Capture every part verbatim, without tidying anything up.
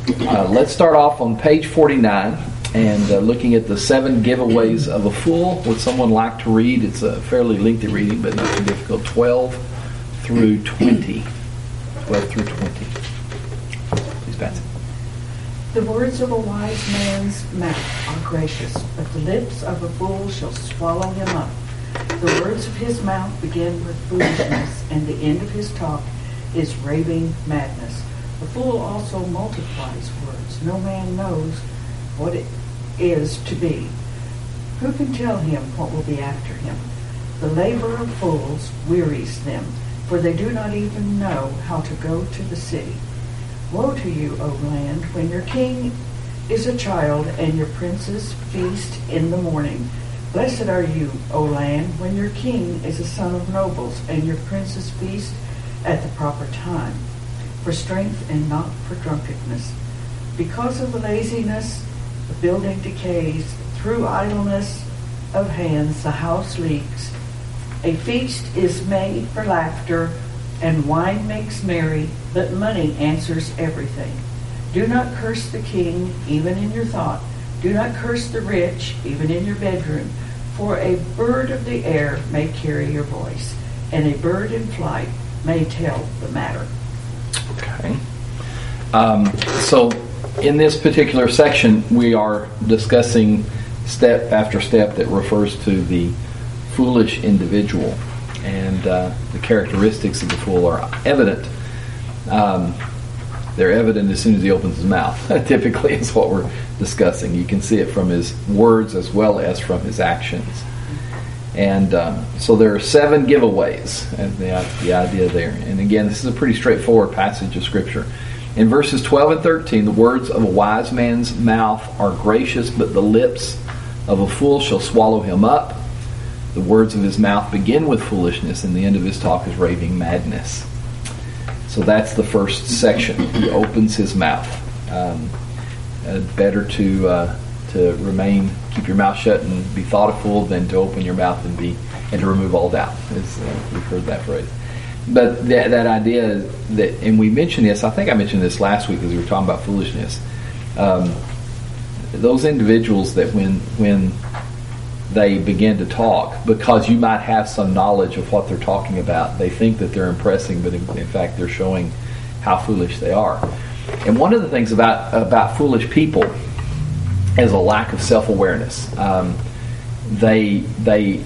Uh, let's start off on page forty-nine and uh, looking at the seven giveaways of a fool. Would someone like to read? It's a fairly lengthy reading, but not too difficult. twelve through twenty. twelve through twenty. Please, Patsy. The words of a wise man's mouth are gracious, but the lips of a fool shall swallow him up. The words of his mouth begin with foolishness, and the end of his talk is raving madness. The fool also multiplies words. No man knows what it is to be. Who can tell him what will be after him? The labor of fools wearies them, for they do not even know how to go to the city. Woe to you, O land, when your king is a child and your princes feast in the morning. Blessed are you, O land, when your king is a son of nobles and your princes feast at the proper time, for strength and not for drunkenness. Because of the laziness, the building decays. Through idleness of hands, the house leaks. A feast is made for laughter, and wine makes merry, but money answers everything. Do not curse the king, even in your thought. Do not curse the rich, even in your bedroom. For a bird of the air may carry your voice, and a bird in flight may tell the matter. Okay. Um, so in this particular section, we are discussing step after step that refers to the foolish individual. And uh, the characteristics of the fool are evident. Um, they're evident as soon as he opens his mouth. Typically is what we're discussing. You can see it from his words as well as from his actions. And um, so there are seven giveaways, and the, the idea there. And again, this is a pretty straightforward passage of Scripture. In verses twelve and thirteen, the words of a wise man's mouth are gracious, but the lips of a fool shall swallow him up. The words of his mouth begin with foolishness, and the end of his talk is raving madness. So that's the first section. He opens his mouth. Um, uh, better to uh, to remain, keep your mouth shut and be thoughtful than to open your mouth and be and to remove all doubt. Is, uh, we've heard that phrase. But that, that idea that, and we mentioned this, I think I mentioned this last week as we were talking about foolishness. Um, those individuals that when when they begin to talk, because you might have some knowledge of what they're talking about, they think that they're impressing, but in, in fact they're showing how foolish they are. And one of the things about about foolish people is a lack of self-awareness. Um, they they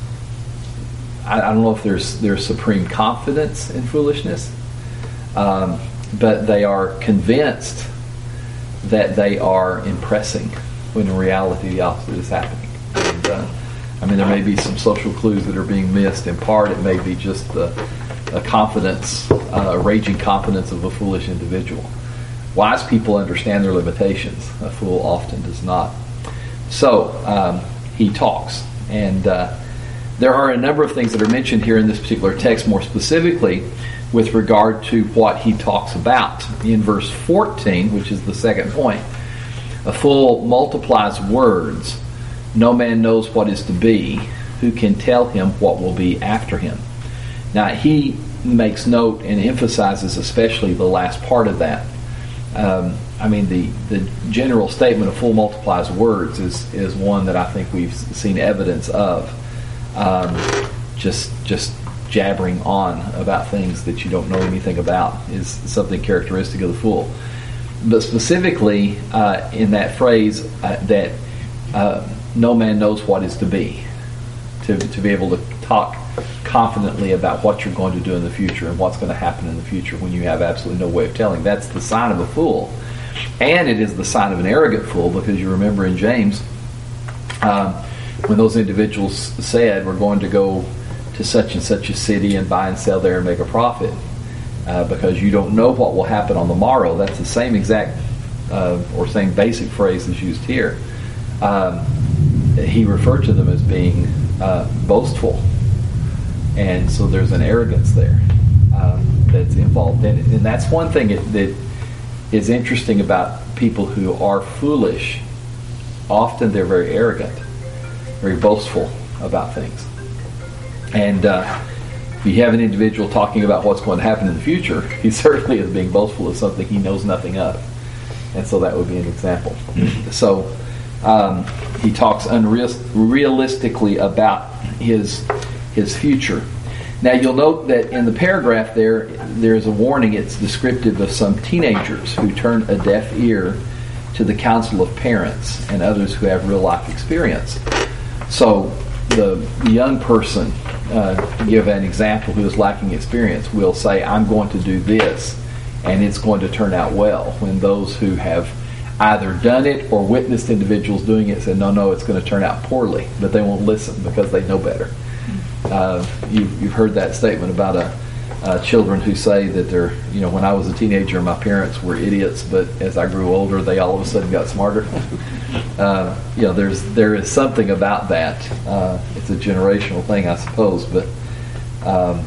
I, I don't know if there's there's supreme confidence in foolishness, um, but they are convinced that they are impressing when in reality the opposite is happening. And, uh, I mean, there may be some social clues that are being missed. In part, it may be just the a confidence, uh, raging confidence of a foolish individual. Wise people understand their limitations. A fool often does not. So, um, he talks. And uh, there are a number of things that are mentioned here in this particular text, more specifically with regard to what he talks about. In verse fourteen, which is the second point, a fool multiplies words. No man knows what is to be. Who can tell him what will be after him? Now, he makes note and emphasizes especially the last part of that. Um, I mean, the, the general statement of fool multiplies words is, is one that I think we've seen evidence of. Um, just just jabbering on about things that you don't know anything about is something characteristic of the fool. But specifically uh, in that phrase uh, that uh, no man knows what is to be, to to be able to talk confidently about what you're going to do in the future and what's going to happen in the future when you have absolutely no way of telling. That's the sign of a fool. And it is the sign of an arrogant fool, because you remember in James, um, when those individuals said, we're going to go to such and such a city and buy and sell there and make a profit, uh, because you don't know what will happen on the morrow. That's the same exact uh, or same basic phrase that's used here. Um, he referred to them as being uh, boastful. And so there's an arrogance there um, that's involved in it. And that's one thing that, that is interesting about people who are foolish. Often they're very arrogant, very boastful about things. And uh, if you have an individual talking about what's going to happen in the future, he certainly is being boastful of something he knows nothing of. And so that would be an example. So um, he talks unrealistically about his his future. Now you'll note that in the paragraph there, there's a warning. It's descriptive of some teenagers who turn a deaf ear to the counsel of parents and others who have real life experience. So the young person, uh, to give an example who is lacking experience, will say, I'm going to do this, and it's going to turn out well. When those who have either done it or witnessed individuals doing it say, no, no, it's going to turn out poorly, but they won't listen because they know better. Uh, you've, you've heard that statement about a, uh, children who say that they're, you know, when I was a teenager, my parents were idiots, but as I grew older, they all of a sudden got smarter. uh, you know, there's there is something about that. Uh, it's a generational thing, I suppose, but um,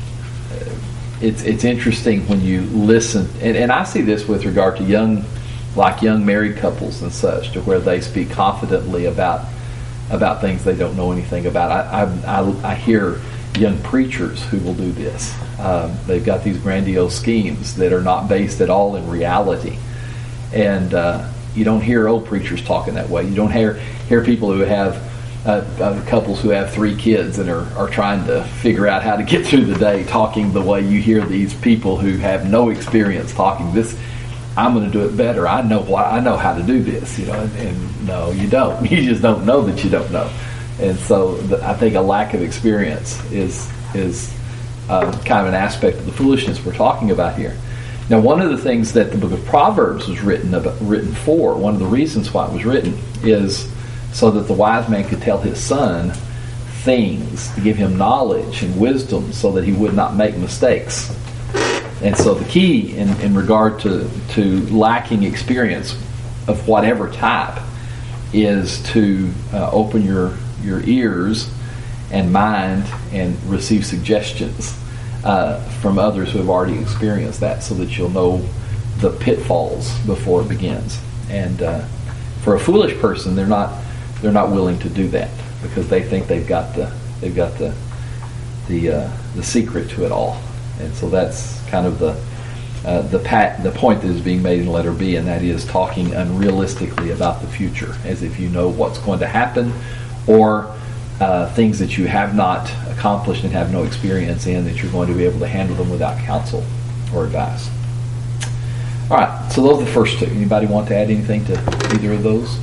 it's it's interesting when you listen, and, and I see this with regard to young, like young married couples and such, to where they speak confidently about about things they don't know anything about. I I, I, I hear young preachers who will do this. Um, they've got these grandiose schemes that are not based at all in reality, and uh, you don't hear old preachers talking that way. You don't hear hear people who have uh, uh, couples who have three kids and are, are trying to figure out how to get through the day talking the way you hear these people who have no experience talking. This, I'm going to do it better. I know why. I know how to do this. You know, and, and no, you don't. You just don't know that you don't know. And so the, I think a lack of experience is is uh, kind of an aspect of the foolishness we're talking about here. Now, one of the things that the book of Proverbs was written about, written for, one of the reasons why it was written, is so that the wise man could tell his son things, to give him knowledge and wisdom so that he would not make mistakes. And so the key in, in regard to, to lacking experience of whatever type is to uh, open your your ears and mind and receive suggestions uh, from others who have already experienced that, so that you'll know the pitfalls before it begins. And uh, for a foolish person, they're not they're not willing to do that because they think they've got the they've got the the uh, the secret to it all. And so that's kind of the uh, the pat, the point that is being made in letter B, and that is talking unrealistically about the future, as if you know what's going to happen, or uh, things that you have not accomplished and have no experience in, that you're going to be able to handle them without counsel or advice. All right, so those are the first two. Anybody want to add anything to either of those?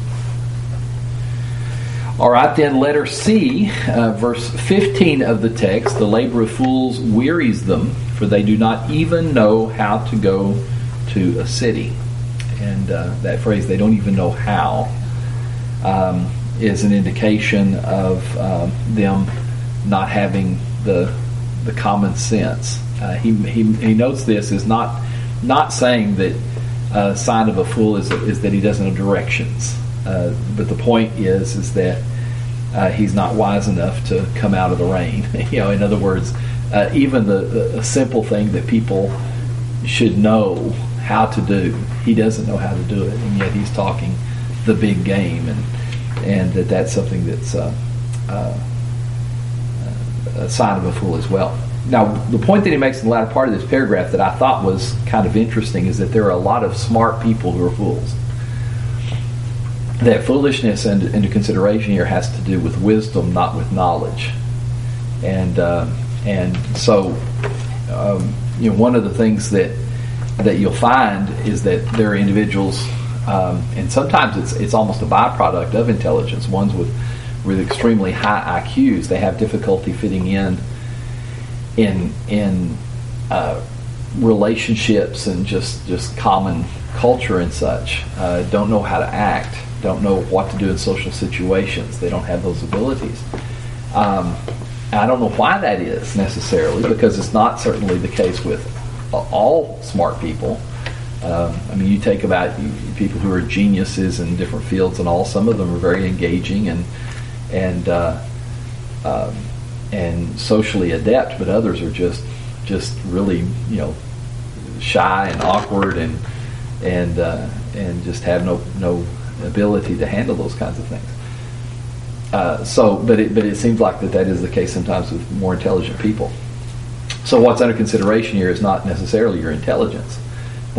All right, then letter C, uh, verse fifteen of the text, the labor of fools wearies them, for they do not even know how to go to a city. And uh, that phrase, they don't even know how, um, is an indication of um, them not having the the common sense. Uh, he, he he notes this is not not saying that a sign of a fool is is that he doesn't know directions, uh, but the point is is that uh, he's not wise enough to come out of the rain. You know, in other words, uh, even the, the simple thing that people should know how to do, he doesn't know how to do it, and yet he's talking the big game, and and that that's something that's uh, uh, a sign of a fool as well. Now, the point that he makes in the latter part of this paragraph that I thought was kind of interesting is that there are a lot of smart people who are fools. That foolishness and into consideration here has to do with wisdom, not with knowledge. And uh, and so, um, you know, one of the things that that you'll find is that there are individuals, um, and sometimes it's it's almost a byproduct of intelligence. Ones with with extremely high I Qs, they have difficulty fitting in in in uh, relationships and just just common culture and such. Uh, don't know how to act. Don't know what to do in social situations. They don't have those abilities. Um, I don't know why that is necessarily, because it's not certainly the case with all smart people. Um, I mean, you take about people who are geniuses in different fields and all. Some of them are very engaging and and uh, um, and socially adept, but others are just just really, you know, shy and awkward and and uh, and just have no no ability to handle those kinds of things. Uh, so, but it but it seems like that that is the case sometimes with more intelligent people. So what's under consideration here is not necessarily your intelligence.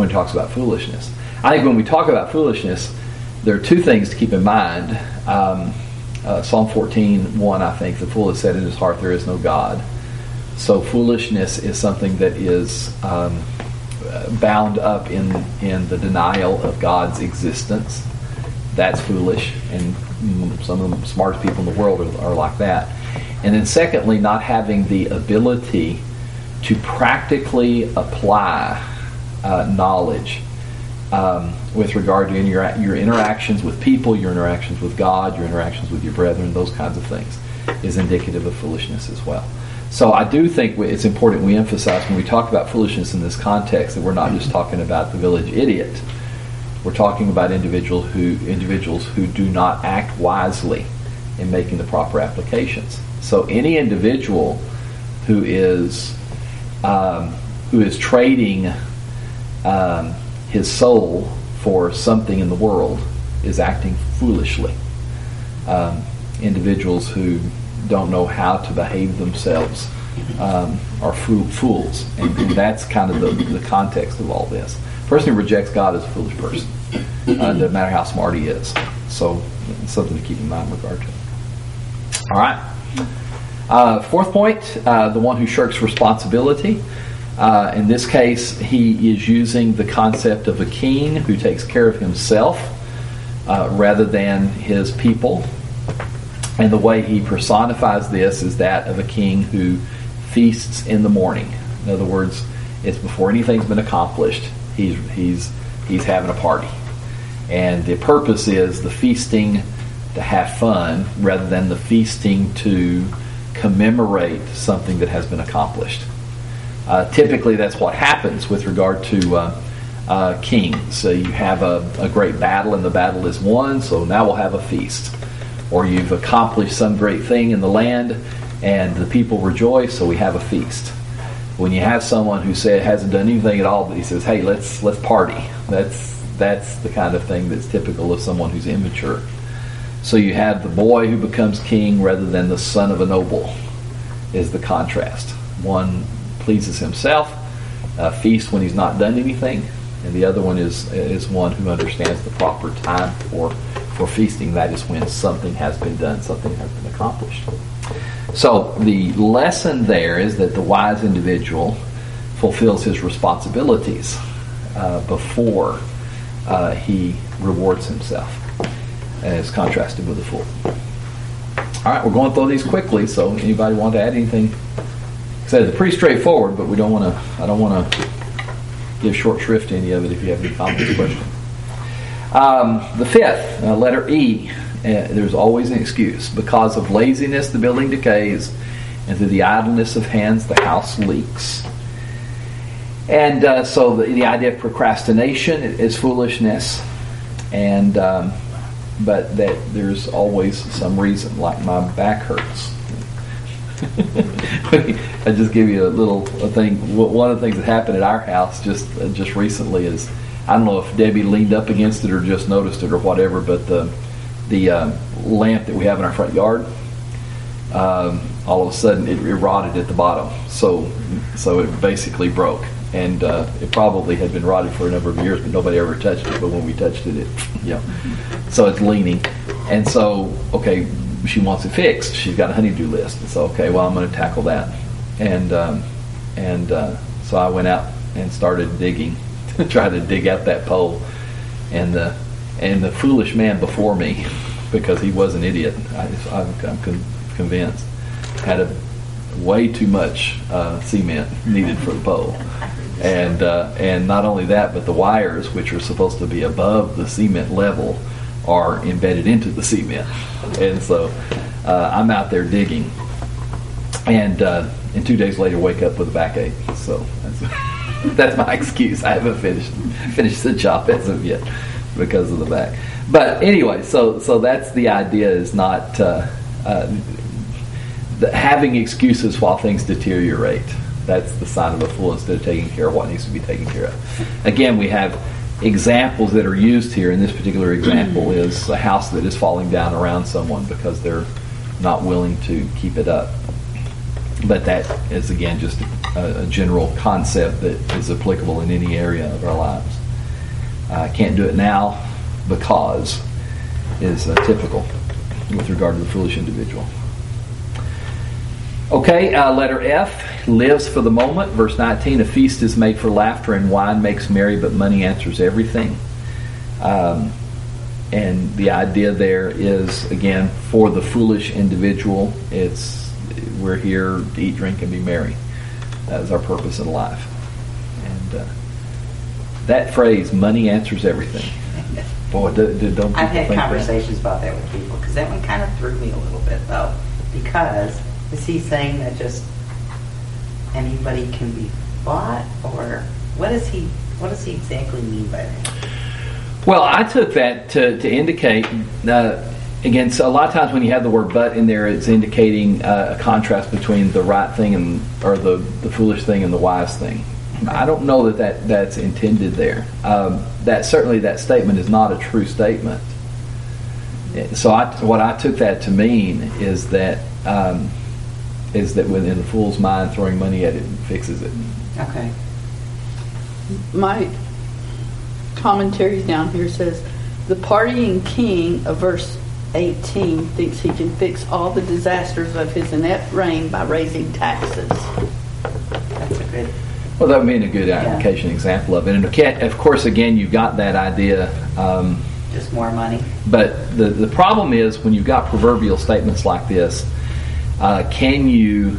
when it talks about foolishness. I think when we talk about foolishness, there are two things to keep in mind. Um, uh, Psalm fourteen, one, I think, the fool has said in his heart, there is no God. So foolishness is something that is um, bound up in in the denial of God's existence. That's foolish, and some of the smartest people in the world are, are like that. And then secondly, not having the ability to practically apply uh, knowledge um, with regard to your, your interactions with people, your interactions with God, your interactions with your brethren, those kinds of things, is indicative of foolishness as well. So I do think it's important we emphasize when we talk about foolishness in this context that we're not just talking about the village idiot. We're talking about individuals who individuals who do not act wisely in making the proper applications. So any individual who is um, who is trading um, his soul for something in the world is acting foolishly. Um, individuals who don't know how to behave themselves um, are fool, fools, and, and that's kind of the, the context of all this. A person who rejects God is a foolish person, uh, no matter how smart he is. So it's something to keep in mind in regard to it. All right. Uh, fourth point, uh, the one who shirks responsibility. Uh, in this case, he is using the concept of a king who takes care of himself uh, rather than his people. And the way he personifies this is that of a king who feasts in the morning. In other words, it's before anything's been accomplished. He's he's he's having a party, and the purpose is the feasting to have fun rather than the feasting to commemorate something that has been accomplished. Uh, typically, that's what happens with regard to uh, uh, kings. So you have a, a great battle, and the battle is won. So now we'll have a feast. Or you've accomplished some great thing in the land, and the people rejoice, so we have a feast. When you have someone who say, hasn't done anything at all, but he says, hey, let's let's party. That's that's the kind of thing that's typical of someone who's immature. So you have the boy who becomes king rather than the son of a noble is the contrast. One pleases himself, uh, feasts when he's not done anything, and the other one is is one who understands the proper time for for feasting. That is when something has been done, something has been accomplished. So the lesson there is that the wise individual fulfills his responsibilities uh, before uh, he rewards himself, as contrasted with the fool. All right, we're going through these quickly. So anybody want to add anything? So it's pretty straightforward, but we don't want to. I don't want to give short shrift to any of it. If you have any comments or questions. Um, the fifth, uh, letter E, uh, there's always an excuse. Because of laziness, the building decays, and through the idleness of hands, the house leaks. And uh, so the, the idea of procrastination is foolishness, and um, but that there's always some reason, like my back hurts. I just give you a little a thing. One of the things that happened at our house just uh, just recently is, I don't know if Debbie leaned up against it or just noticed it or whatever, but the the uh, lamp that we have in our front yard, um, all of a sudden it, it rotted at the bottom. So so it basically broke, and uh, it probably had been rotted for a number of years, but nobody ever touched it. But when we touched it, it you know, so it's leaning, and so okay, she wants it fixed. She's got a honeydew list, and so okay, well I'm going to tackle that, and um, and uh, so I went out and started digging. Try to dig out that pole, and the and the foolish man before me, because he was an idiot, I, I'm, I'm con- convinced, had a way too much uh, cement needed for the pole, and uh, and not only that, but the wires, which are supposed to be above the cement level, are embedded into the cement, and so uh, I'm out there digging, and uh, and two days later wake up with a backache. So that's. That's my excuse. I haven't finished finished the job as of yet because of the back. But anyway, so so that's the idea. Is not uh, uh, the, having excuses while things deteriorate. That's the sign of a fool instead of taking care of what needs to be taken care of. Again, we have examples that are used here. In this particular example, is a house that is falling down around someone because they're not willing to keep it up. But that is again just a, a general concept that is applicable in any area of our lives. I uh, can't do it now because is uh, typical with regard to the foolish individual. Okay, uh, letter F, lives for the moment. Verse nineteen, a feast is made for laughter and wine makes merry, but money answers everything. Um, and the idea there is, again, for the foolish individual, it's we're here to eat, drink, and be merry. That is our purpose in life. And uh, that phrase, money answers everything. Boy, do, do, don't I've had think conversations that? about that with people, because that one kind of threw me a little bit, though. Because is he saying that just anybody can be bought, or what does he what does he exactly mean by that? Well, I took that to, to indicate, uh, again, so a lot of times when you have the word but in there, it's indicating uh, a contrast between the right thing and or the, the foolish thing and the wise thing. I don't know that, that that's intended there. Um, that certainly that statement is not a true statement. So I, what I took that to mean is that um, is that within the fool's mind, throwing money at it fixes it. Okay. My commentary down here says the partying king of verse eighteen thinks he can fix all the disasters of his inept reign by raising taxes. That's a good. Well, that would be a good application yeah. example of it. And of course, again, you've got that idea. Um, Just more money. But the, the problem is when you've got proverbial statements like this, uh, can you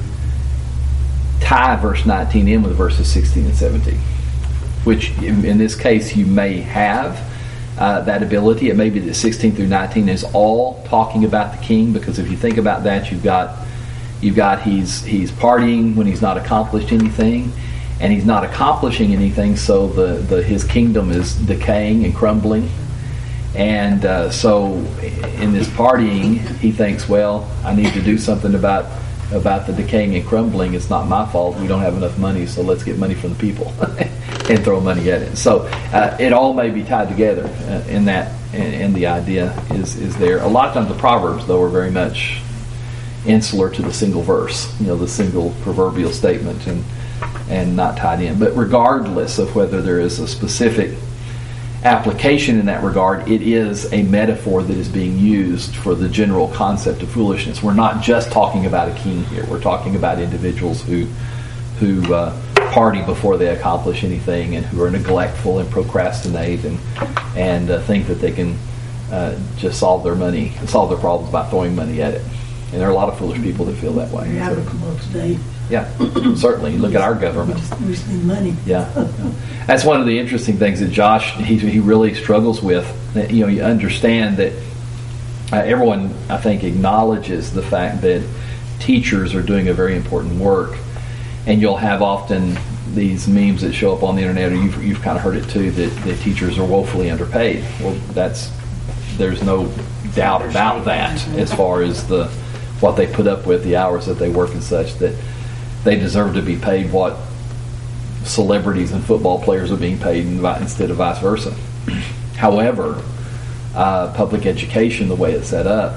tie verse nineteen in with verses sixteen and seventeen? Which in, in this case you may have uh, that ability. It may be that sixteen through nineteen is all talking about the king, because if you think about that, you've got you've got he's he's partying when he's not accomplished anything, and he's not accomplishing anything, so the, the his kingdom is decaying and crumbling. And uh, so in this partying, he thinks, well, I need to do something about about the decaying and crumbling. It's not my fault. We don't have enough money, so let's get money from the people and throw money at it. So uh, it all may be tied together uh, in that, and, and the idea is, is there. A lot of times the Proverbs, though, are very much insular to the single verse, you know, the single proverbial statement, and and not tied in. But regardless of whether there is a specific application in that regard, it is a metaphor that is being used for the general concept of foolishness. We're not just talking about a king here. We're talking about individuals who who uh, party before they accomplish anything, and who are neglectful and procrastinate, and and uh, think that they can uh, just solve their money, solve their problems by throwing money at it. And there are a lot of foolish people that feel that way. We have So, a club today. yeah, certainly. Look at our government. We just, we just need money. Yeah, that's one of the interesting things that Josh he he really struggles with. That, you know, you understand that uh, everyone, I think, acknowledges the fact that teachers are doing a very important work, and you'll have often these memes that show up on the internet, or you've you've kind of heard it too, that the teachers are woefully underpaid. Well, that's there's no doubt about that as far as the what they put up with, the hours that they work and such, that they deserve to be paid what celebrities and football players are being paid instead of vice versa. However, uh, public education, the way it's set up,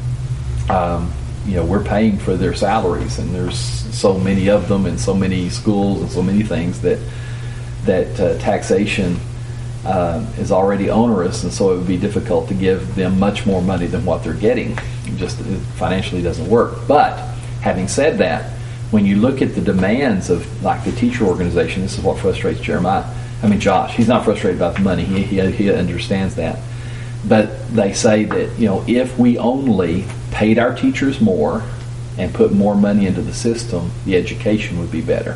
um, you know, we're paying for their salaries, and there's so many of them, and so many schools, and so many things that that uh, taxation uh, is already onerous, and so it would be difficult to give them much more money than what they're getting. It just it financially doesn't work. But having said that, when you look at the demands of like the teacher organization, this is what frustrates Jeremiah. I mean, Josh, he's not frustrated about the money. He, he, he understands that. But they say that, you know, if we only paid our teachers more and put more money into the system, the education would be better.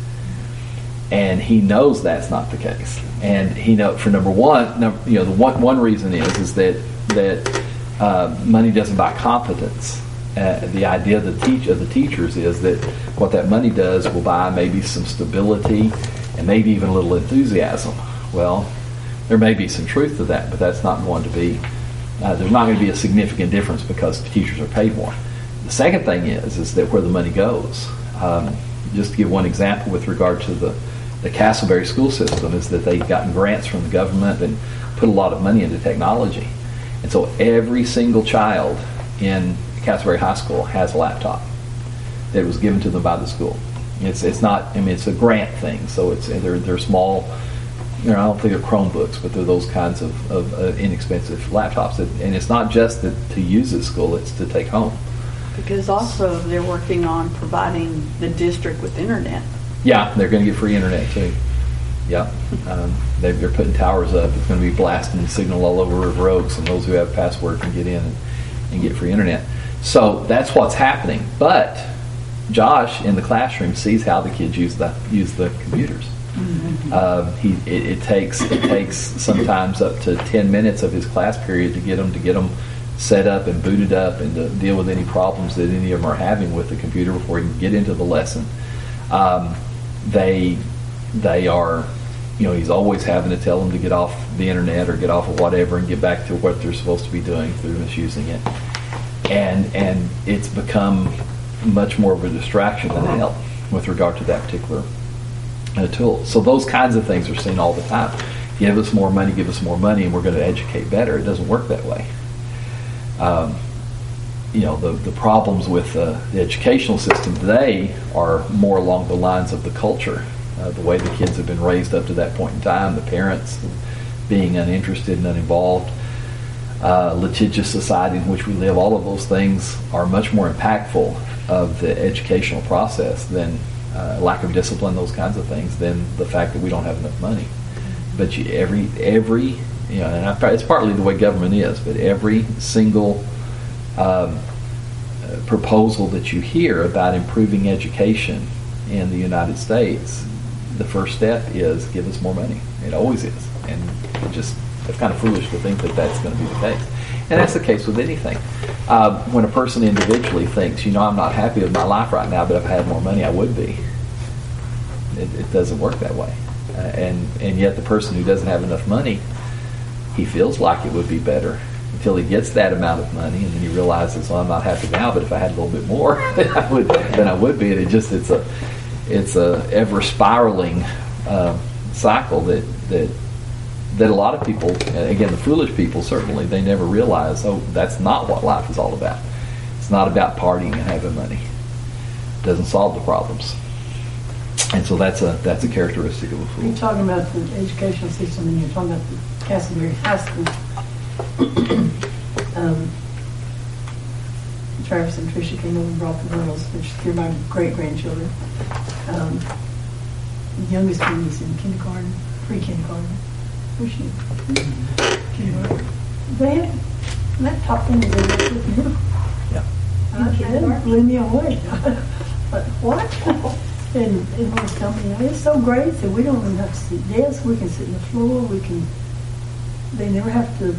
And he knows that's not the case. And he know for number one, number, you know, the one one reason is is that that uh, money doesn't buy competence. Uh, the idea of the teach of the teachers is that what that money does will buy maybe some stability and maybe even a little enthusiasm. Well, there may be some truth to that, but that's not going to be. Uh, there's not going to be a significant difference because the teachers are paid more. The second thing is is that where the money goes. Um, just to give one example with regard to the the Castleberry school system, is that they've gotten grants from the government and put a lot of money into technology, and so every single child in Castleberry High School has a laptop that was given to them by the school. It's it's not. I mean, it's a grant thing, so it's they're they're small. You know, I don't think they're Chromebooks, but they're those kinds of, of uh, inexpensive laptops. That, and it's not just that to use at school; it's to take home. Because also they're working on providing the district with internet. Yeah, they're going to get free internet too. Yeah, um, they, they're putting towers up. It's going to be blasting signal all over River Oaks, and those who have password can get in and, and get free internet. So that's what's happening. But Josh in the classroom sees how the kids use the use the computers. Mm-hmm. Um, he it, it takes it takes sometimes up to ten minutes of his class period to get them to get them set up and booted up and to deal with any problems that any of them are having with the computer before he can get into the lesson. Um, they they are, you know, he's always having to tell them to get off the internet or get off of whatever and get back to what they're supposed to be doing if they're misusing it. And and it's become much more of a distraction than a help with regard to that particular uh, tool. So those kinds of things are seen all the time. Give us more money, give us more money, and we're going to educate better. It doesn't work that way. Um, you know, the, the problems with uh, the educational system today are more along the lines of the culture, uh, the way the kids have been raised up to that point in time, the parents being uninterested and uninvolved, uh, litigious society in which we live. All of those things are much more impactful of the educational process than uh, lack of discipline, those kinds of things, than the fact that we don't have enough money. But you, every every you know, and I, it's partly the way government is, but every single um, uh, proposal that you hear about improving education in the United States, the first step is give us more money. It always is, and it just it's kind of foolish to think that that's going to be the case. And that's the case with anything. Uh, when a person individually thinks, you know, I'm not happy with my life right now, but if I had more money, I would be. It, it doesn't work that way. Uh, and, and yet the person who doesn't have enough money, he feels like it would be better until he gets that amount of money, and then he realizes, well, I'm not happy now, but if I had a little bit more, then I would, then I would be. And it just, it's a, it's a ever spiraling uh, cycle that, that that a lot of people, again, the foolish people certainly, they never realize, oh, that's not what life is all about. It's not about partying and having money. It doesn't solve the problems. And so that's a that's a characteristic of a fool. You're talking about the educational system, and you're talking about the Castleberry High School. um, Travis and Tricia came over and brought the girls, which they're my great-grandchildren. Um, the youngest one is in kindergarten, pre-kindergarten. Where's she? Kindergarten. They have laptop things in there with them. Yeah. I can't blew me away. But what? And it was telling me, it's so great that we don't even have to sit desks. We can sit on the floor. We can. They never have to.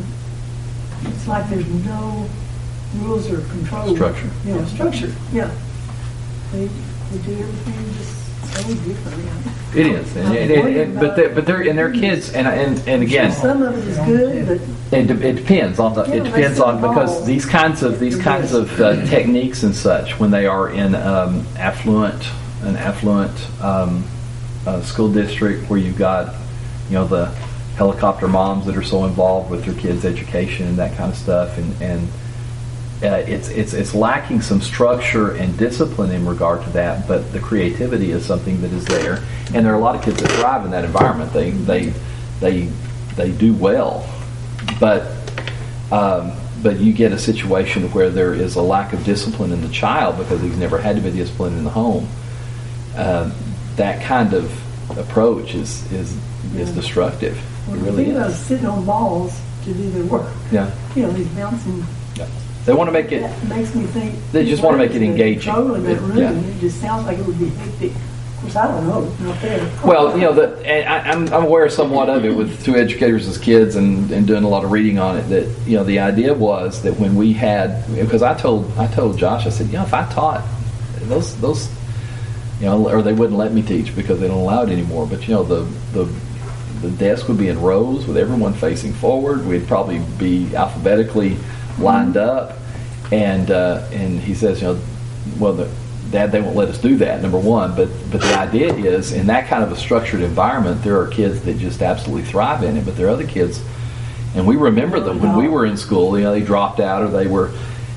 It's like there's no rules or control. Structure. You know, structure. Yeah. They they do everything just so differently. It is, and, and, and, and, but they're, but they're and they're kids, and and and again, some of it is good, but it, de- it depends on the. Yeah, it depends on because involved. these kinds of these kinds of uh, techniques and such, when they are in um, affluent an affluent um, uh, school district where you've got, you know, the helicopter moms that are so involved with their kids' education and that kind of stuff, and and uh, it's it's it's lacking some structure and discipline in regard to that, but the creativity is something that is there, and there are a lot of kids that thrive in that environment. They they they they do well, but um, but you get a situation where there is a lack of discipline in the child because he's never had to be disciplined in the home. Uh, that kind of approach is is is Yeah. destructive. well, It the really thing about is. sitting on balls to do their work, Yeah. you know, these bouncing. Yeah. They want to make it. That makes me think. They just want to make it the engaging. control in that It- room, yeah. it just sounds like it would be hectic. Of course, I don't know. Not there. Well, you know, the, and I, I'm, I'm aware somewhat of it with two educators as kids and, and doing a lot of reading on it. That, you know, the idea was that when we had, because I told I told Josh, I said, you know, if I taught those those, you know, or they wouldn't let me teach because they don't allow it anymore. But you know, the the the desk would be in rows with everyone facing forward. We'd probably be alphabetically lined up, and uh, and he says, you know, well, the, Dad, they won't let us do that, number one. But but the idea is, in that kind of a structured environment, there are kids that just absolutely thrive in it. But there are other kids, and we remember them when we were in school. You know, they dropped out, or they were,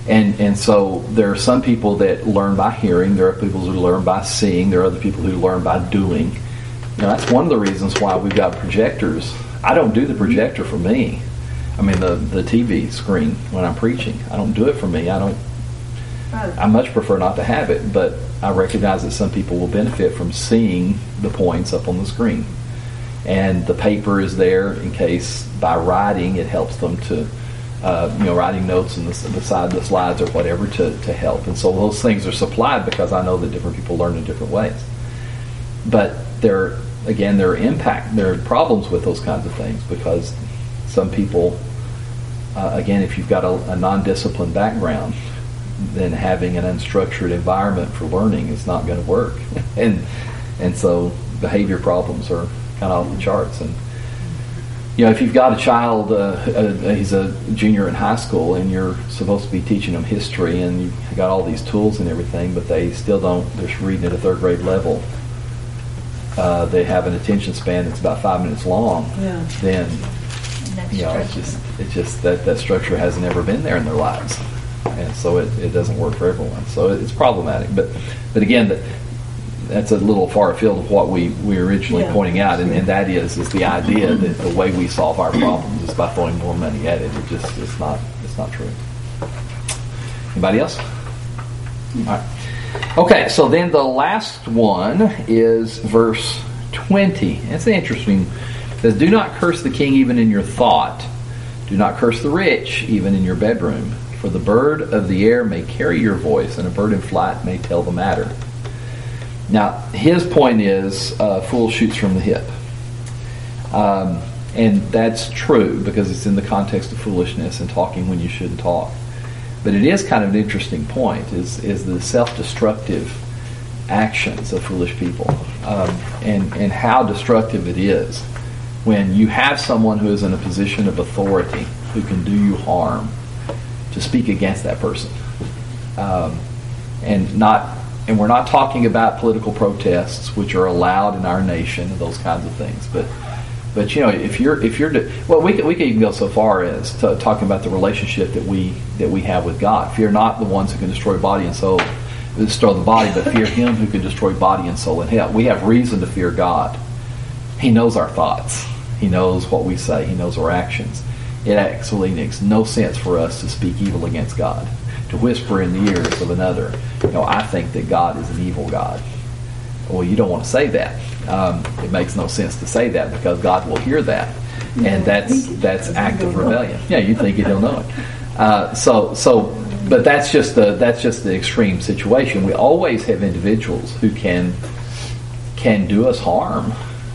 And and so there are some people that learn by hearing. There are people who learn by seeing. There are other people who learn by doing. You know, that's one of the reasons why we've got projectors. I don't do the projector for me. I mean, the, the T V screen when I'm preaching. I don't do it for me. I don't. I much prefer not to have it, but I recognize that some people will benefit from seeing the points up on the screen. And the paper is there in case by writing it helps them to, uh, you know, writing notes on the, beside the slides or whatever to, to help. And so those things are supplied because I know that different people learn in different ways. But there, again, there are impact, there are problems with those kinds of things because some people, uh, again, if you've got a, a non-disciplined background, then having an unstructured environment for learning is not going to work. and and so behavior problems are kind of off the charts. And you know, if you've got a child, uh, uh, he's a junior in high school, and you're supposed to be teaching them history, and you've got all these tools and everything, but they still don't, they're reading at a third grade level. Uh, they have an attention span that's about five minutes long. Yeah. Then you know, it's just it's just that that structure hasn't ever been there in their lives. And so it, it doesn't work for everyone. So it's problematic. But but again, that, that's a little far afield of what we, we were originally Yeah. pointing out, and, and that is is the idea that the way we solve our problems is by throwing more money at it. It just it's not it's not true. Anybody else? All right. Okay, so then the last one is verse twenty. It's interesting. It says, "Do not curse the king even in your thought. Do not curse the rich even in your bedroom. For the bird of the air may carry your voice, and a bird in flight may tell the matter." Now, his point is, uh, fool shoots from the hip. Um, and that's true, because it's in the context of foolishness and talking when you shouldn't talk. But it is kind of an interesting point, is, is the self-destructive actions of foolish people, um, and, and how destructive it is when you have someone who is in a position of authority who can do you harm, to speak against that person, um, and not, and we're not talking about political protests, which are allowed in our nation, and those kinds of things. But, but you know, if you're, if you're, de- well, we could, we could even go so far as to talking about the relationship that we that we have with God. Fear not the ones who can destroy body and soul, destroy the body, but fear Him who can destroy body and soul in hell. We have reason to fear God. He knows our thoughts. He knows what we say. He knows our actions. It actually makes no sense for us to speak evil against God, to whisper in the ears of another, you know, I think that God is an evil God. Well, you don't want to say that. Um, it makes no sense to say that, because God will hear that, and that's that's active rebellion. Yeah, you think it, He'll know it. Uh, so so, but that's just the that's just the extreme situation. We always have individuals who can can do us harm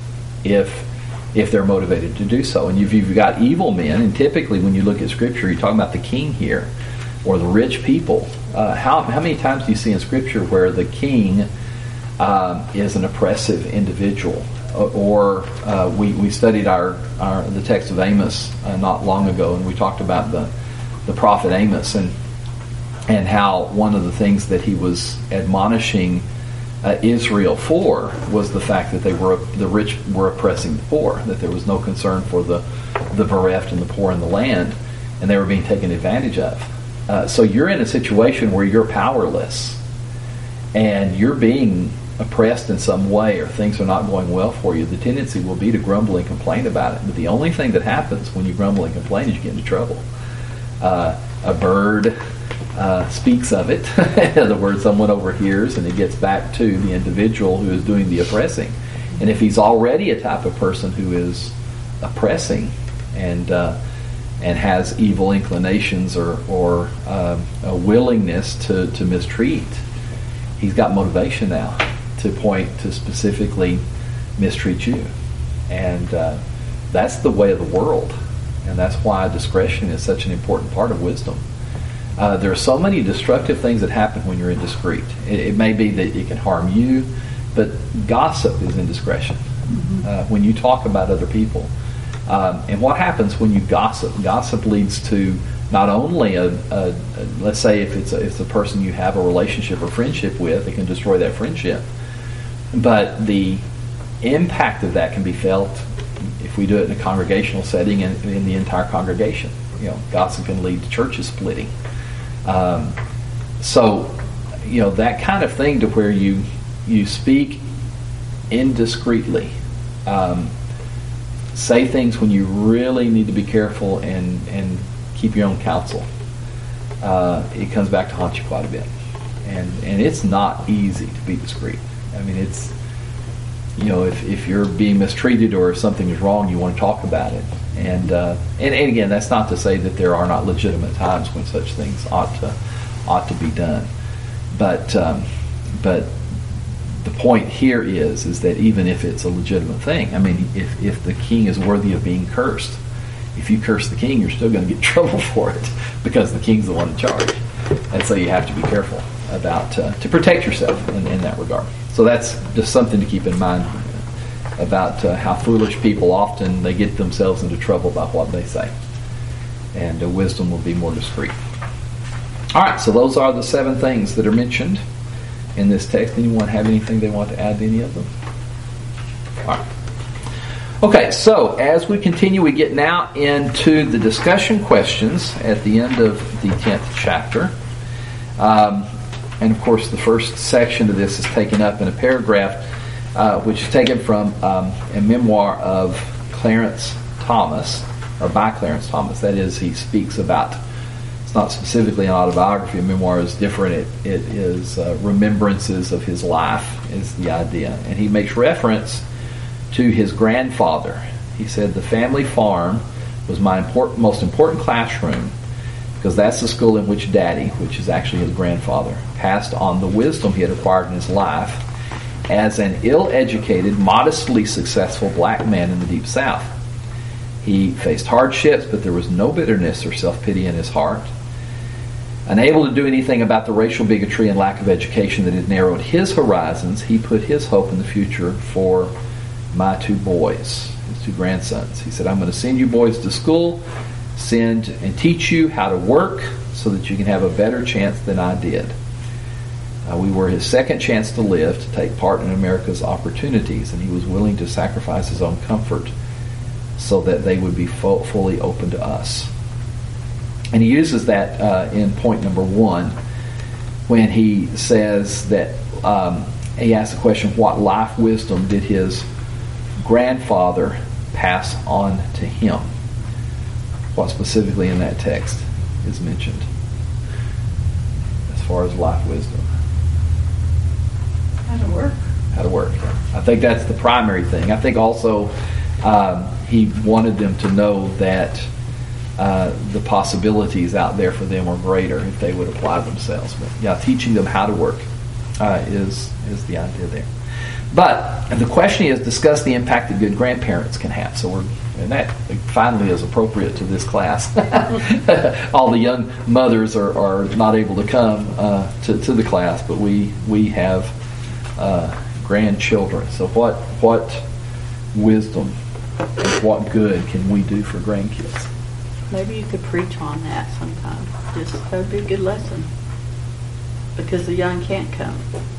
if. if they're motivated to do so. And if you've got evil men, and typically when you look at Scripture, you're talking about the king here, or the rich people. Uh, how, how many times do you see in Scripture where the king um, is an oppressive individual? Or uh, we, we studied our, our the text of Amos uh, not long ago, and we talked about the, the prophet Amos, and, and how one of the things that he was admonishing Uh, Israel for was the fact that they were the rich were oppressing the poor, that there was no concern for the the bereft and the poor in the land, and they were being taken advantage of. Uh, so you're in a situation where you're powerless, and you're being oppressed in some way, or things are not going well for you. The tendency will be to grumble and complain about it. But the only thing that happens when you grumble and complain is you get into trouble. Uh, a bird Uh, speaks of it. In other words, someone overhears, and it gets back to the individual who is doing the oppressing. And if he's already a type of person who is oppressing and uh, and has evil inclinations or, or uh, a willingness to, to mistreat, he's got motivation now to point to specifically mistreat you. And uh, that's the way of the world. And that's why discretion is such an important part of wisdom. Uh, there are so many destructive things that happen when you're indiscreet. It, it may be that it can harm you, but gossip is indiscretion. Mm-hmm. Uh, when you talk about other people. Um, and what happens when you gossip? Gossip leads to not only a, a, a let's say if it's a, if it's a person you have a relationship or friendship with, it can destroy that friendship. But the impact of that can be felt if we do it in a congregational setting and in the entire congregation. You know, gossip can lead to churches splitting. Um, so, you know, that kind of thing to where you you speak indiscreetly, um, say things when you really need to be careful and and keep your own counsel. Uh, it comes back to haunt you quite a bit, and and it's not easy to be discreet. I mean, it's, you know, if, if you're being mistreated or if something is wrong, you want to talk about it. And, uh, and and again, that's not to say that there are not legitimate times when such things ought to ought to be done. But um, but the point here is is that even if it's a legitimate thing, I mean, if if the king is worthy of being cursed, if you curse the king, you're still going to get in trouble for it because the king's the one in charge. And so you have to be careful about uh, to protect yourself in, in that regard. So that's just something to keep in mind about uh, how foolish people often they get themselves into trouble by what they say. And uh, wisdom will be more discreet. All right, so those are the seven things that are mentioned in this text. Anyone have anything they want to add to any of them? All right. Okay, so as we continue, we get now into the discussion questions at the end of the tenth chapter. Um, and of course, the first section of this is taken up in a paragraph uh, which is taken from um, a memoir of Clarence Thomas, or by Clarence Thomas. That is, he speaks about, it's not specifically an autobiography, a memoir is different. It, it is uh, remembrances of his life is the idea. And he makes reference to his grandfather. He said, the family farm was my important, most important classroom because that's the school in which Daddy, which is actually his grandfather, passed on the wisdom he had acquired in his life as an ill-educated, modestly successful black man in the Deep South. He faced hardships, but there was no bitterness or self-pity in his heart. Unable to do anything about the racial bigotry and lack of education that had narrowed his horizons, he put his hope in the future for my two boys, his two grandsons. He said, I'm going to send you boys to school, send and teach you how to work so that you can have a better chance than I did. Uh, we were his second chance to live, to take part in America's opportunities, and he was willing to sacrifice his own comfort so that they would be fo- fully open to us. And he uses that uh, in point number one when he says that um, he asks the question, what life wisdom did his grandfather pass on to him? What specifically in that text is mentioned as far as life wisdom? How to work. How to work. I think that's the primary thing. I think also um, he wanted them to know that uh, the possibilities out there for them were greater if they would apply themselves. But yeah, teaching them how to work uh, is is the idea there. But the question is, discuss the impact that good grandparents can have. So we're, and that finally is appropriate to this class. All the young mothers are, are not able to come uh, to, to the class, but we we have uh, grandchildren. So what what wisdom and what good can we do for grandkids? Maybe you could preach on that sometime. Just that would be a good lesson. Because the young can't come.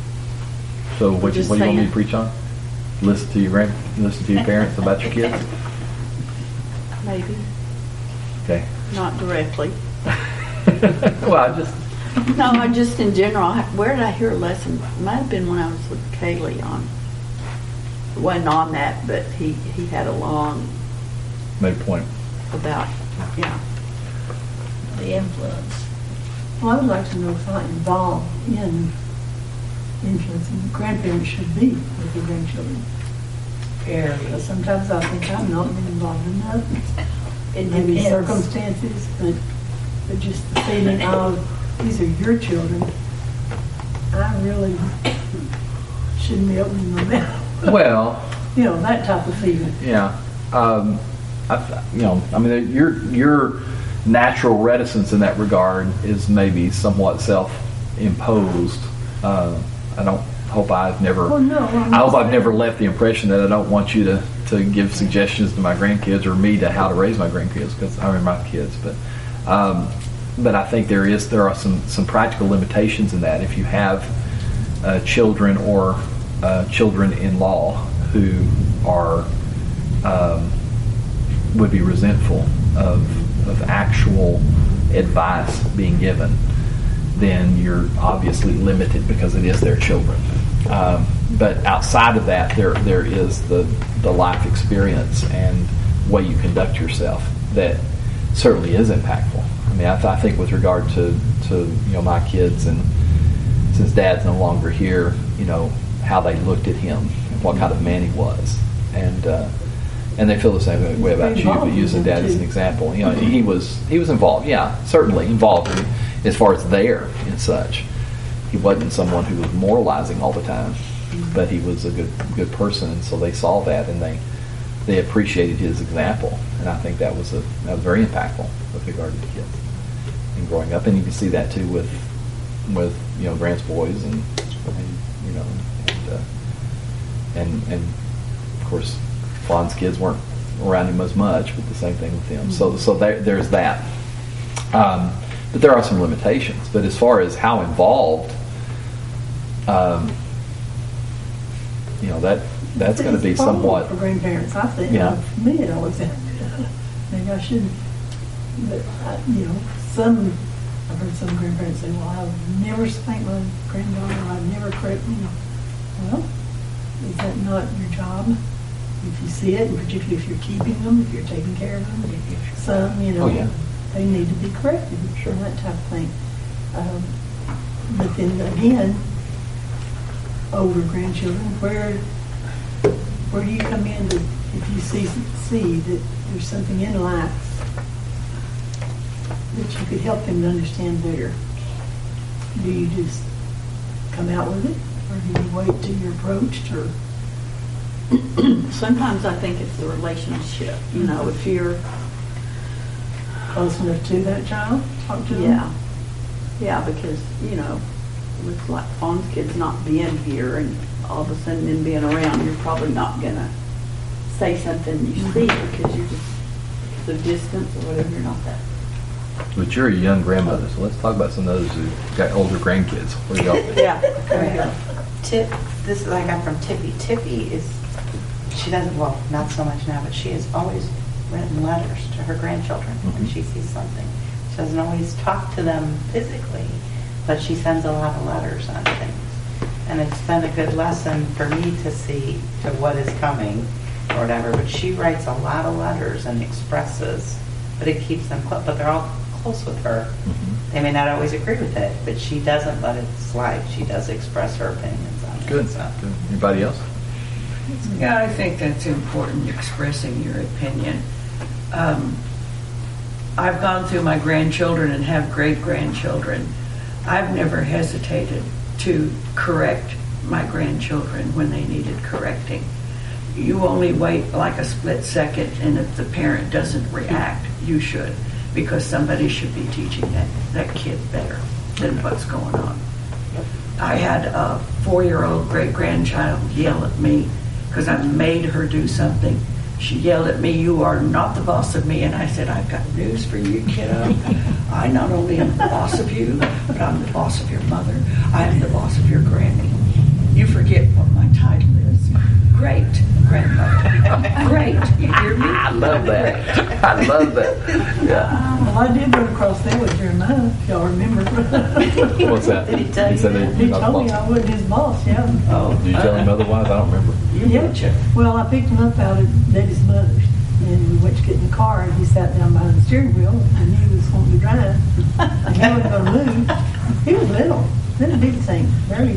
So what, you, Just what do you want me saying. to preach on? Listen to your grand, listen to your parents about your kids? Maybe. Okay. Not directly. Well, I just No, I just in general. I- Where did I hear a lesson? It might have been when I was with Kaylee on. It wasn't on that, but he, he had a long made a point. about, yeah. The influence. Well, I would like to know how involved in influencing grandparents should be with their grandchildren. Very. Because sometimes I think I'm not been involved enough. It Maybe depends. circumstances, but, but just the feeling of, these are your children. I really shouldn't be opening my mouth. Well, You know, that type of feeling. yeah. Um, I, you know, I mean, your your natural reticence in that regard is maybe somewhat self-imposed. Uh, I don't hope I've never. Well, no, I'm I hope not I've never left the impression that I don't want you to, to give suggestions to my grandkids or me to how to raise my grandkids, because I mean my kids. But um, but I think there is there are some some practical limitations in that. If you have uh, children or uh, children-in-law who are um, would be resentful of of actual advice being given, then you're obviously limited because it is their children. Um, but outside of that, there there is the the life experience and way you conduct yourself that certainly is impactful. I mean, I, th- I think with regard to, to you know my kids, and since Dad's no longer here, you know how they looked at him and what kind of man he was, and uh, and they feel the same way about you. But using Dad as an example, you know, he was he was involved. Yeah, certainly involved in, as far as there and such. He wasn't someone who was moralizing all the time, but he was a good good person, and so they saw that and they they appreciated his example, and I think that was a that was very impactful with regard to the kids and growing up. And you can see that too with with you know Grant's boys and, and you know and, uh, and and of course Fawn's kids weren't around him as much, but the same thing with him. So so there, there's that. Um, but there are some limitations. But as far as how involved. Um, you know that that's going to be It's a problem somewhat for grandparents. I think. Yeah. For me, it always happened. Maybe I shouldn't. But I, you know, some I've heard some grandparents say, "Well, I would never spank my granddaughter. I'd never correct." You know, well, is that not your job? If you see it, and particularly if you're keeping them, if you're taking care of them, some, you know, Oh, yeah. they need to be corrected Sure. and that type of thing. Um, but then again, older grandchildren, where where do you come in to, if you see see that there's something in life that you could help them to understand better? Do you just come out with it, or do you wait till you're approached, or Sometimes I think it's the relationship, you know, if you're, close enough to that child, talk to them? yeah, yeah, because, you know, with like Fawn's kids not being here and all of a sudden them being around, you're probably not gonna say something you see because you're just, because of distance or whatever, you're not that. But you're a young grandmother, so let's talk about some of those who got older grandkids. What do y'all think? Yeah, there you go. Tip, this is I got from Tippy. Tippy is, she doesn't, well, not so much now, but she has always written letters to her grandchildren when Mhm. she sees something. She doesn't always talk to them physically, but she sends a lot of letters on things. And it's been a good lesson for me to see to what is coming or whatever, but she writes a lot of letters and expresses, but it keeps them close, but they're all close with her. Mhm. They may not always agree with it, but she doesn't let it slide. She does express her opinions on it. Good. So. Good. Anybody else? Yeah, I think that's important, expressing your opinion. Um, I've gone through my grandchildren and have great-grandchildren. I've never hesitated to correct my grandchildren when they needed correcting. You only wait like a split second, and if the parent doesn't react, you should, because somebody should be teaching that, that kid better than what's going on. I had a four-year-old great-grandchild yell at me because I made her do something. She yelled at me, "You are not the boss of me." And I said, "I've got news for you, kiddo. I not only am the boss of you, but I'm the boss of your mother. I am the boss of your granny. You forget what my title is. Great grandmother. Great. You hear me? I love that. I love that. Yeah. Well, I did run across that with Jeremiah, if y'all remember. What's that? Did he tell you said that? that He you're not told me the I boss. wasn't his boss, yeah. Oh, Did you tell him otherwise? I don't remember. You Yeah. betcha. Well, I picked him up out at Betty's mother's, and we went to get in the car, and he sat down behind the steering wheel, and he was wanting to drive. And he wasn't going to move. He was little, little big thing, very.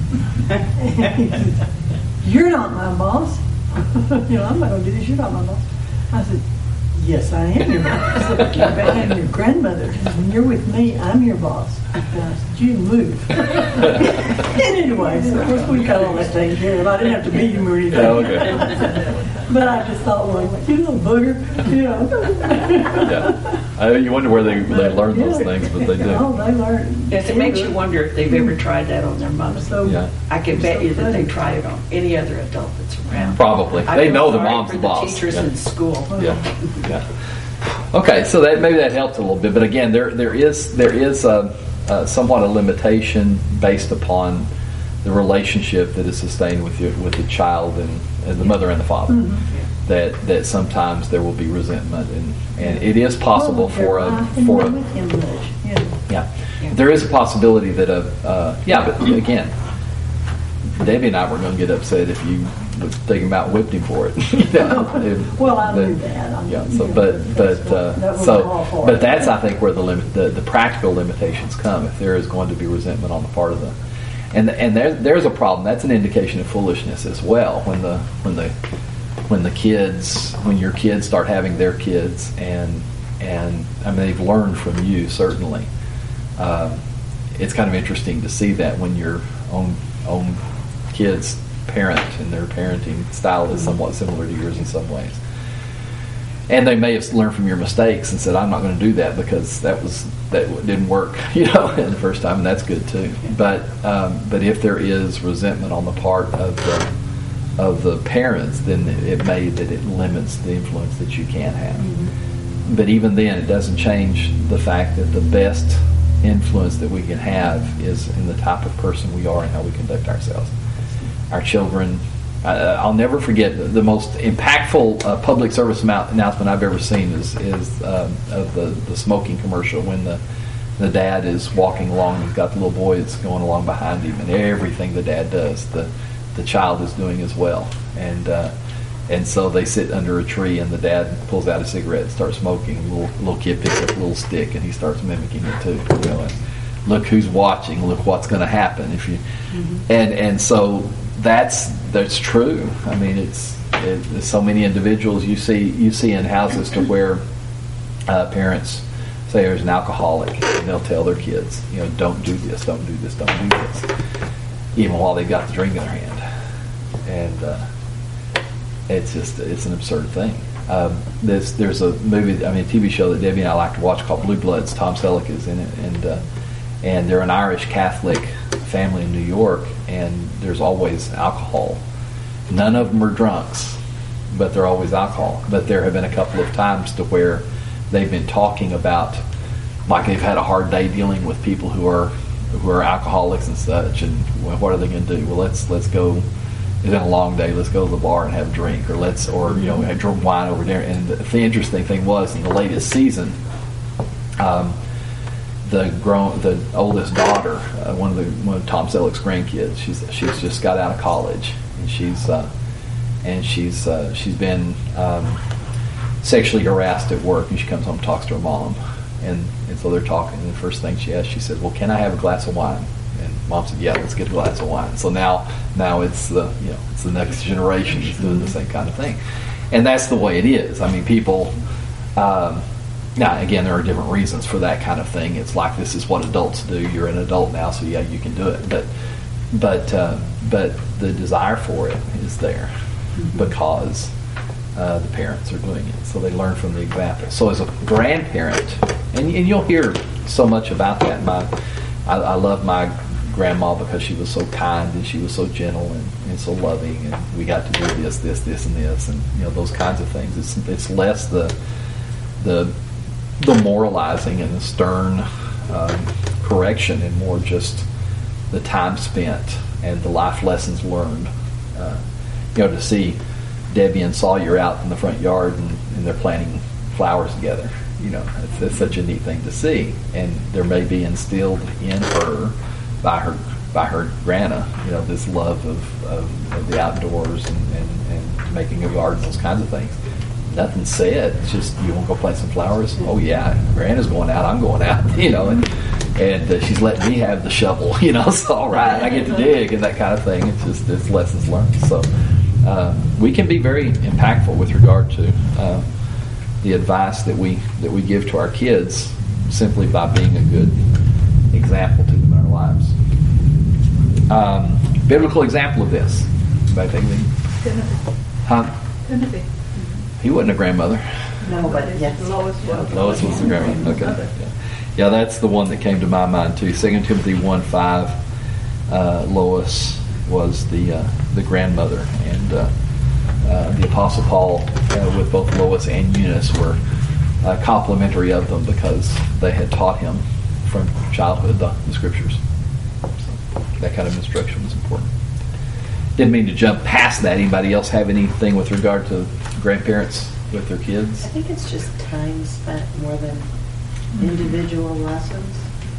He said, "You're not my boss." You know, I'm not going to do this. You're not my boss. I said, "Yes, I am your boss. I am your grandmother. When you're with me, I'm your boss." And I said, "You move." And anyway, so of course we got all that taken care of. I didn't have to beat him or anything. Oh, okay. But I just thought, well, you little booger, you know. Yeah. I, you wonder where they, they learn those Yeah. things, but they Oh, do. they learn. Yes, it makes you wonder if they've ever tried that on their mother. So, Yeah. I can It's bet so you that they funny. try it on any other adult that's around. Probably. I They feel know the sorry mom's for the boss. teachers Yeah. in school. Yeah, yeah. Okay, so that maybe that helps a little bit, but again, there there is there is a, a somewhat a limitation based upon the relationship that is sustained with your, with the child and, and the mother and the father. Mhm. That that sometimes there will be resentment, and, and it is possible well, for I a didn't for live a with him much, yeah. yeah. there is a possibility that a uh, yeah, but again, Debbie and I were going to get upset if you would take him out and whipped him for it. You know, if- Well, I knew but- that. I mean, Yeah. you So, know, but that's but what- uh, that was so all for but it. that's I think where the limit the, the practical limitations come if there is going to be resentment on the part of the and and there there's a problem. That's an indication of foolishness as well. When the when the when the kids when your kids start having their kids and and I mean they've learned from you certainly. Um, it's kind of interesting to see that when your own own kids parent and their parenting style is somewhat similar to yours in some ways. And they may have learned from your mistakes and said, "I'm not going to do that because that was that didn't work," you know, the first time, and that's good too. But um, but if there is resentment on the part of the of the parents, then it may that it limits the influence that you can have. Mm-hmm. But even then, it doesn't change the fact that the best influence that we can have is in the type of person we are and how we conduct ourselves. Our children. Uh, I'll never forget the, the most impactful uh, public service amount, announcement I've ever seen is, is um, of the, the smoking commercial when the the dad is walking along. He's got the little boy that's going along behind him, and everything the dad does, the the child is doing as well. And uh, and so they sit under a tree, and the dad pulls out a cigarette and starts smoking. A little little kid picks up a little stick, and he starts mimicking it too. You know, and look who's watching. Look what's going to happen if you. Mm-hmm. And and so. That's that's true. I mean, it's, it, there's so many individuals you see you see in houses to where uh, parents say there's an alcoholic, and they'll tell their kids, you know, don't do this, don't do this, don't do this, even while they've got the drink in their hand, and uh, it's just it's an absurd thing. Um, there's there's a movie, I mean, a T V show that Debbie and I like to watch called Blue Bloods. Tom Selleck is in it, and uh, and they're an Irish Catholic family in New York, and there's always alcohol. None of them are drunks, but they're always alcohol. But there have been a couple of times to where they've been talking about, like they've had a hard day dealing with people who are who are alcoholics and such, and well, what are they going to do? Well, let's let's go. It's been a long day. Let's go to the bar and have a drink, or let's, or you know, have drink wine over there. And the, the interesting thing was in the latest season. Um, The grown, the oldest daughter, uh, one of the one of Tom Selleck's grandkids. She's she's just got out of college, and she's uh, and she's uh, she's been um, sexually harassed at work. And she comes home and talks to her mom, and, and so they're talking. And the first thing she asked, she said, "Well, can I have a glass of wine?" And mom said, "Yeah, let's get a glass of wine." So now now it's the you know it's the next generation is doing the same kind of thing, and that's the way it is. I mean, people. Um, Now, again, there are different reasons for that kind of thing. It's like this is what adults do. You're an adult now, so yeah, you can do it. But, but, uh, but the desire for it is there because uh, the parents are doing it. So they learn from the example. So as a grandparent, and, and you'll hear so much about that. My, I, I love my grandma because she was so kind and she was so gentle and, and so loving, and we got to do this, this, this, and this, and you know those kinds of things. It's it's less the the the moralizing and the stern um, correction, and more just the time spent and the life lessons learned. Uh, you know, to see Debbie and Sawyer out in the front yard and, and they're planting flowers together. You know, it's, it's such a neat thing to see, and there may be instilled in her by her by her grandma, you know, this love of, of, of the outdoors and, and, and making a garden, those kinds of things. Nothing said. It's just, you want to go plant some flowers? Oh yeah, Grandma's going out. I'm going out. You know, and and uh, she's letting me have the shovel. You know, so all right, I get to dig and that kind of thing. It's just it's lessons learned. So um, we can be very impactful with regard to uh, the advice that we that we give to our kids simply by being a good example to them in our lives. Um, biblical example of this. Anybody think of Timothy. Huh? Timothy. He wasn't a grandmother. No, but yes. Lois was. Lois was the grandmother. Okay. Yeah. yeah, that's the one that came to my mind too. Second Timothy one five. Uh, Lois was the uh, the grandmother, and uh, uh, the Apostle Paul, uh, with both Lois and Eunice, were uh, complimentary of them because they had taught him from childhood the, the scriptures. So that kind of instruction was important. Didn't mean to jump past that. Anybody else have anything with regard to grandparents with their kids? I think it's just time spent more than individual lessons.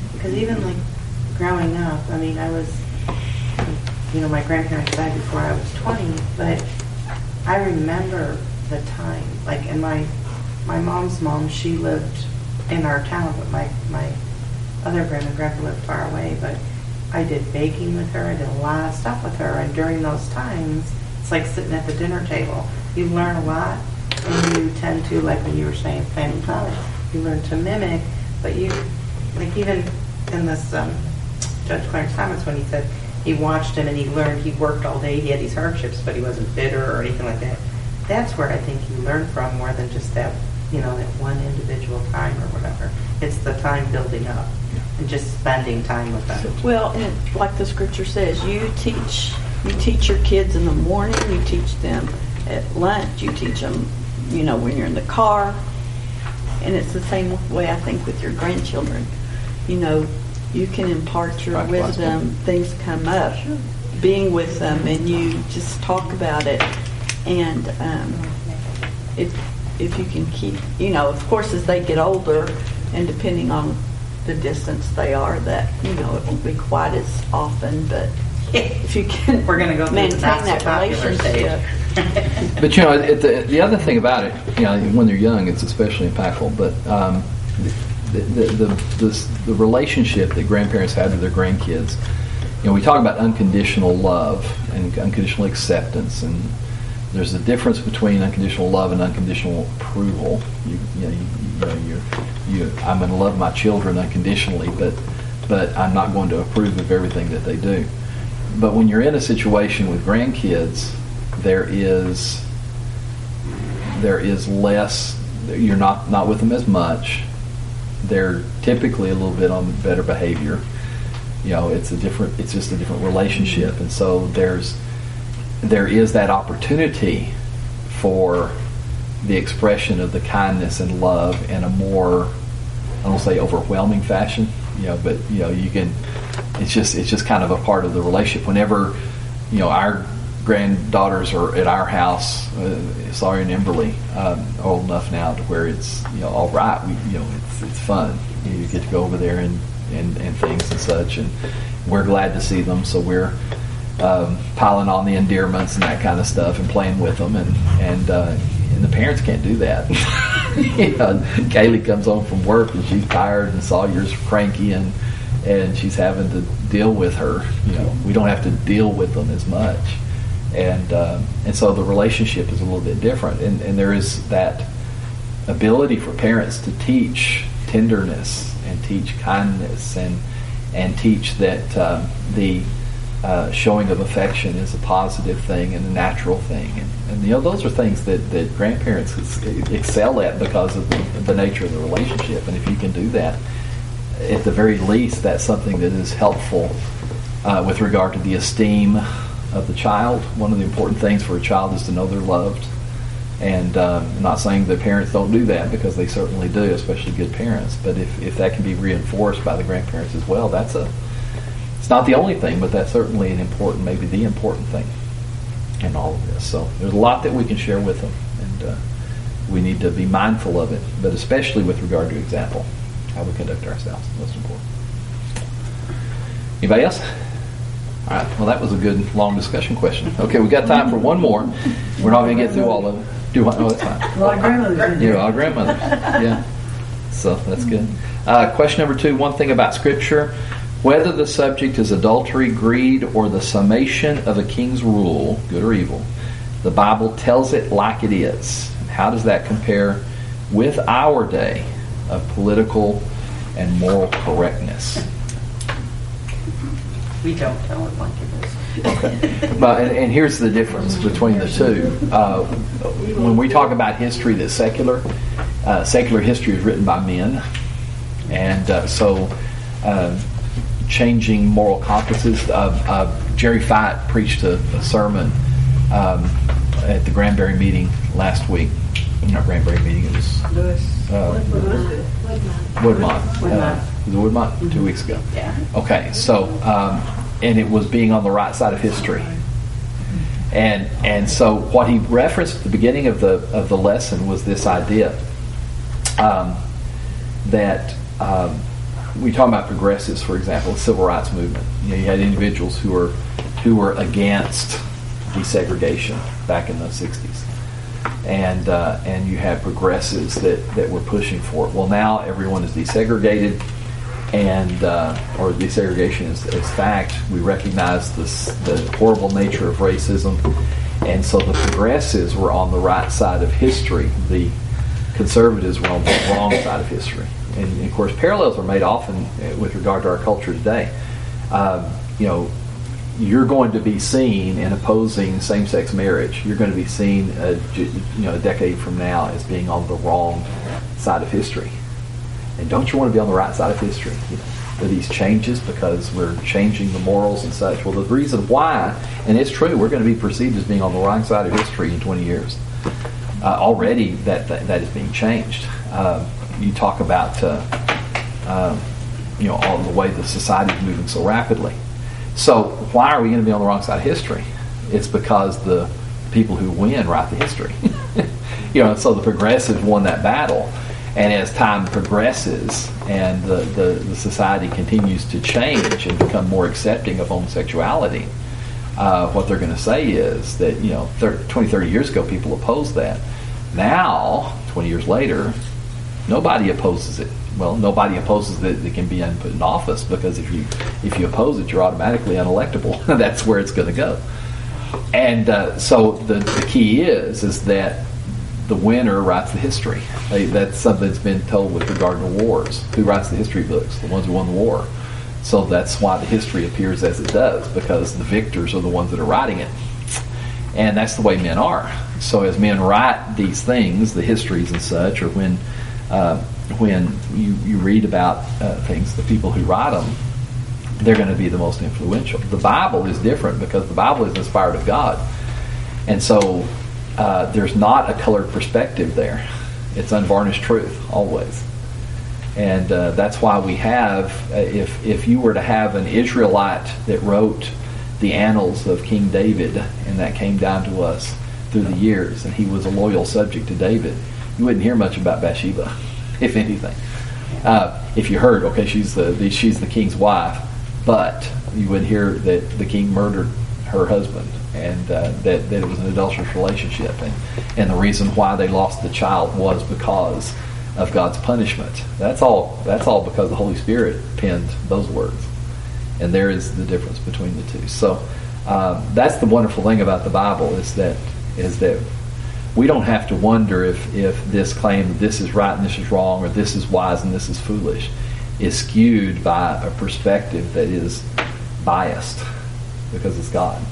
because even like growing up, I mean, I was, you know, my grandparents died before I was twenty, but I remember the time, like, and my my mom's mom, she lived in our town, but my, my other grandma and grandpa lived far away, but I did baking with her, I did a lot of stuff with her, and during those times, it's like sitting at the dinner table. You learn a lot, and you tend to, like when you were saying, planning college, you learn to mimic, but you, like even in this, um, Judge Clarence Thomas, when he said he watched him and he learned, he worked all day, he had these hardships, but he wasn't bitter or anything like that. That's where I think you learn from more than just that, you know, that one individual time or whatever. It's the time building up and just spending time with them. Well, and like the scripture says, you teach you teach your kids in the morning, you teach them at lunch, you teach them, you know, when you're in the car. And it's the same way, I think, with your grandchildren. You know, you can impart your Right, wisdom, things come up, being with them, and you just talk about it. And um, if if you can keep, you know, of course, as they get older, and depending on the distance they are, that, you know, it won't be quite as often, but if you can We're going to go through maintain the not so that popular relationship. stage. But you know, it, the, the other thing about it, you know, when they're young, it's especially impactful. But um, the, the, the, the the relationship that grandparents have with their grandkids, you know, we talk about unconditional love and unconditional acceptance, and there's a difference between unconditional love and unconditional approval. You, you know, you, you know, you're, you, I'm going to love my children unconditionally, but but I'm not going to approve of everything that they do. But when you're in a situation with grandkids, there is there is less. You're not not with them as much. They're typically a little bit on better behavior. You know, it's a different. It's just a different relationship, and so there's there is that opportunity for the expression of the kindness and love in a more, I don't say overwhelming fashion. You know, but you know, you can. It's just it's just kind of a part of the relationship. Whenever, you know, our granddaughters are at our house, uh, Sawyer and Emberly, um, old enough now to where it's, you know, all right. We, you know, it's it's fun. You get to go over there and, and, and things and such, and we're glad to see them. So we're um, piling on the endearments and that kind of stuff and playing with them, and and uh, and the parents can't do that. You know, Kaylee comes home from work and she's tired, and Sawyer's cranky, and and she's having to deal with her. You know, we don't have to deal with them as much. And uh, and so the relationship is a little bit different, and, and there is that ability for parents to teach tenderness and teach kindness and and teach that uh, the uh, showing of affection is a positive thing and a natural thing, and, and you know, those are things that, that grandparents excel at because of the, the nature of the relationship. And if you can do that, at the very least, that's something that is helpful uh, with regard to the esteem of the child. One of the important things for a child is to know they're loved. And um, I'm not saying that parents don't do that, because they certainly do, especially good parents. But if, if that can be reinforced by the grandparents as well, that's a, it's not the only thing, but that's certainly an important, maybe the important thing in all of this. So there's a lot that we can share with them, and uh, we need to be mindful of it, but especially with regard to example, how we conduct ourselves, most important. Anybody else? All right. Well, that was a good long discussion question. Okay, we got time for one more. We're not going to get through all of it. Do what? Oh, that's fine. A lot of grandmothers in Yeah, there. our grandmothers. Yeah. So that's good. Uh, question number two. One thing about Scripture: whether the subject is adultery, greed, or the summation of a king's rule, good or evil, the Bible tells it like it is. How does that compare with our day of political and moral correctness? We don't tell it like it is. Okay. But, and, and here's the difference between the two. Uh, when we talk about history that's secular, uh, secular history is written by men. And uh, so uh, changing moral compasses. Uh, uh, Jerry Fite preached a, a sermon um, at the Granbury meeting last week. Not Granbury meeting, it was uh, Woodmont. Uh, was it Woodmont? Two weeks ago. Yeah. Okay, so um, and it was being on the right side of history, and and so what he referenced at the beginning of the of the lesson was this idea um, that um, we talk about progressives, for example, the civil rights movement. You know, you had individuals who were who were against desegregation back in the sixties, and uh, and you had progressives that, that were pushing for it. Well, now everyone is desegregated, and uh, or desegregation is, is fact. We recognize this, the horrible nature of racism, and so the progressives were on the right side of history. The conservatives were on the wrong side of history. And, and of course, parallels are made often with regard to our culture today. Um, you know, you're going to be seen in opposing same-sex marriage. You're going to be seen, a, you know, a decade from now as being on the wrong side of history. And don't you want to be on the right side of history? You know, for these changes, because we're changing the morals and such. Well, the reason why, and it's true, we're going to be perceived as being on the wrong side of history in twenty years. Uh, already, that, that that is being changed. Uh, you talk about, uh, uh, you know, all the way the society is moving so rapidly. So why are we going to be on the wrong side of history? It's because the people who win write the history. You know, so the progressives won that battle. And as time progresses and the, the, the society continues to change and become more accepting of homosexuality, uh, what they're going to say is that, you know, thirty, twenty, thirty years ago people opposed that. Now, twenty years later, nobody opposes it. Well, nobody opposes that it can be put in office, because if you if you oppose it, you're automatically unelectable. That's where it's going to go. And uh, so the, the key is is that the winner writes the history. They, that's something that's been told with regard to wars. Who writes the history books? The ones who won the war. So that's why the history appears as it does, because the victors are the ones that are writing it. And that's the way men are. So as men write these things, the histories and such, or when uh, when you, you read about uh, things, the people who write them, they're going to be the most influential. The Bible is different because the Bible is inspired of God. And so uh, there's not a colored perspective there. It's unvarnished truth, always. And uh, that's why we have, uh, if if you were to have an Israelite that wrote the annals of King David, and that came down to us through the years, and he was a loyal subject to David, you wouldn't hear much about Bathsheba, if anything. Uh, if you heard, okay, she's the, the she's the king's wife, but you would hear that the king murdered her husband, and uh, that, that it was an adulterous relationship, and, and the reason why they lost the child was because of God's punishment. That's all. That's all because the Holy Spirit penned those words, and there is the difference between the two. So um, that's the wonderful thing about the Bible, is that is that we don't have to wonder if if this claim that this is right and this is wrong, or this is wise and this is foolish, is skewed by a perspective that is biased, because it's God.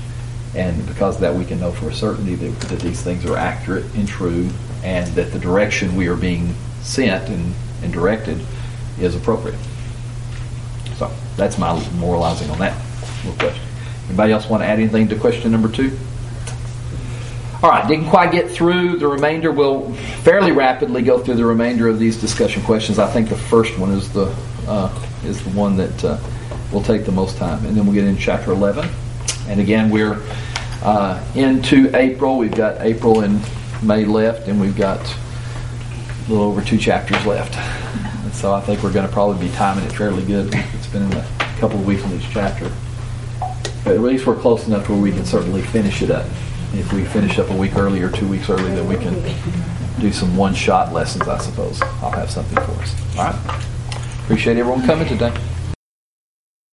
And because of that, we can know for a certainty that, that these things are accurate and true, and that the direction we are being sent and, and directed is appropriate. So that's my moralizing on that little question. Anybody else want to add anything to question number two? All right, didn't quite get through the remainder. We'll fairly rapidly go through the remainder of these discussion questions. I think the first one is the uh, is the one that uh, will take the most time, and then we'll get into chapter eleven. And again, we're uh, into April. We've got April and May left, and we've got a little over two chapters left. And so I think we're going to probably be timing it fairly good. It's been a couple of weeks in each chapter. But at least we're close enough where we can certainly finish it up. If we finish up a week early or two weeks early, then we can do some one-shot lessons, I suppose. I'll have something for us. All right. Appreciate everyone coming today.